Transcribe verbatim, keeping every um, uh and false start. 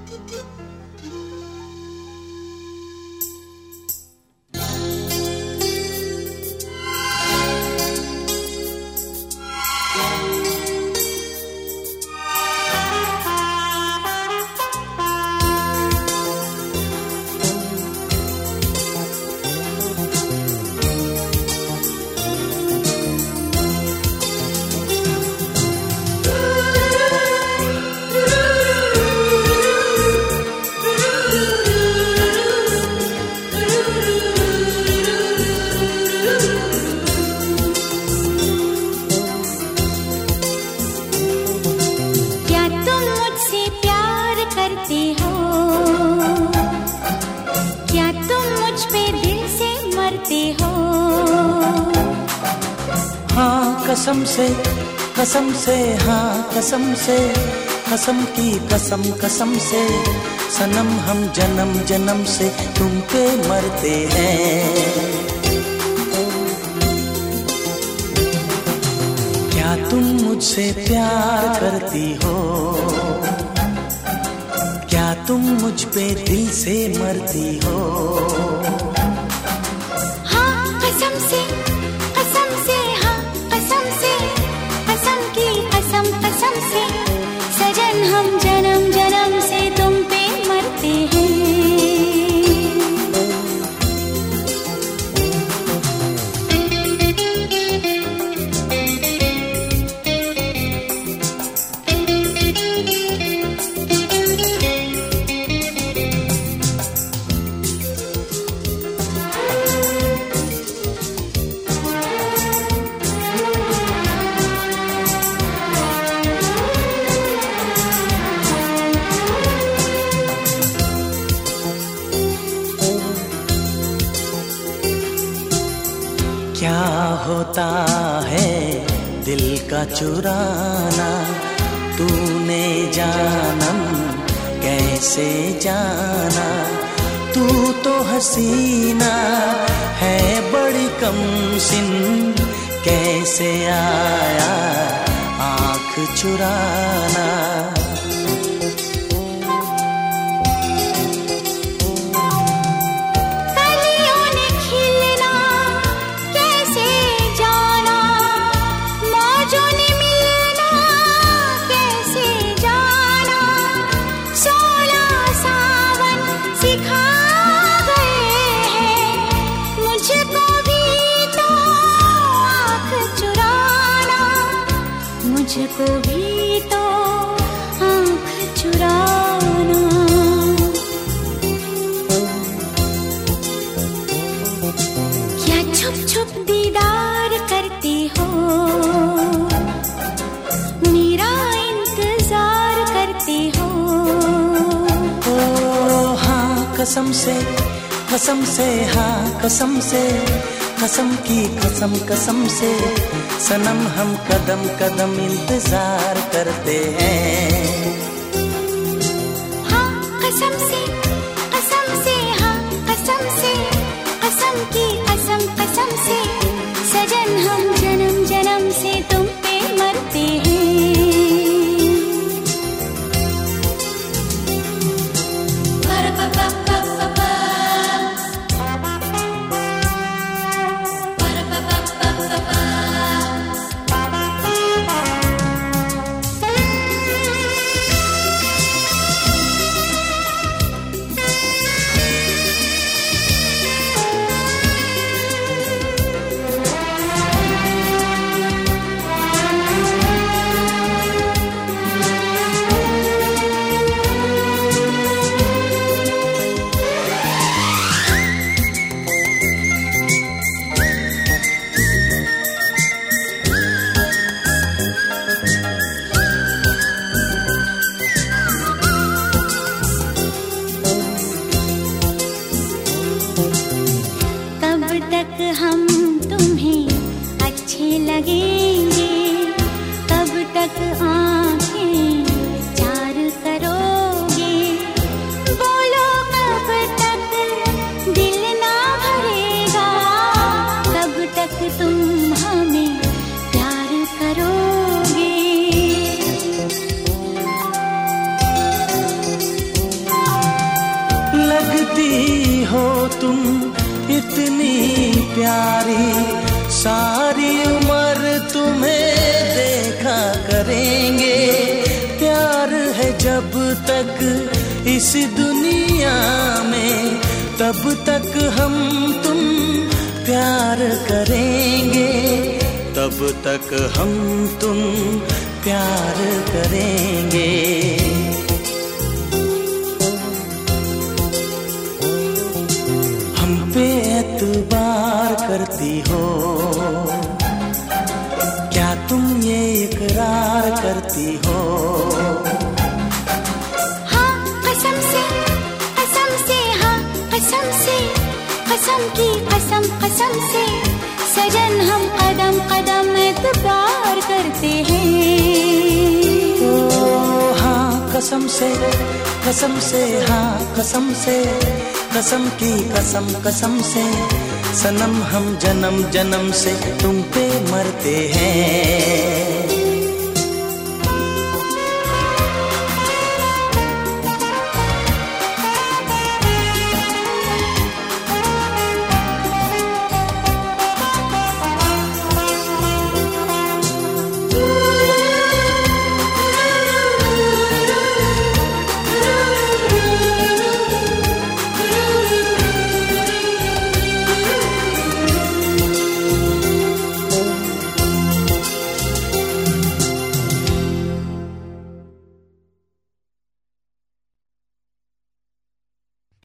कसम से कसम से हाँ कसम से कसम की कसम कसम से सनम हम जन्म जन्म से तुम पे मरते हैं। क्या तुम मुझसे प्यार करती हो? क्या तुम मुझ पे दिल से मरती हो? हाँ कसम से कसम से हाँ कसम से कसम की कसम कसम से सजन हम जन्म जन्म से तुम पे मरते हैं। क्या होता है दिल का चुराना, तूने जानम कैसे जाना? तू तो हसीना है बड़ी कमसिन, कैसे आया आँख चुराना? मुझको भी तो आँख चुराना। क्या छुप छुप दीदार करती हो, मेरा इंतजार करती हो? ओ हाँ कसम से कसम से हाँ कसम से कसम की कसम कसम से सनम हम कदम कदम इंतजार करते हैं। हाँ कसम से कसम से हाँ कसम से कसम की कसम कसम से सजन हम जन्म जन्म से तुम पे मरते हैं। हम तुम्हें अच्छे लगेंगे, तब तक आँखें चार करोगे। बोलो कब तक दिल ना भरेगा, कब तक तुम हमें प्यार करोगे। होती हो तुम इतनी प्यारी, सारी उम्र तुम्हें देखा करेंगे। प्यार है जब तक इस दुनिया में, तब तक हम तुम प्यार करेंगे, तब तक हम तुम प्यार करेंगे। हम पे एतबार करती हो, क्या तुम ये इकरार करती हो? हाँ कसम से, कसम से, हाँ कसम से, कसम की कसम कसम से, सजन हम कदम कदम एतबार करते हैं। ओ हाँ कसम से, कसम से, हाँ कसम से, कसम की कसम कसम से, सनम हम जन्म जन्म से तुम पे मरते हैं।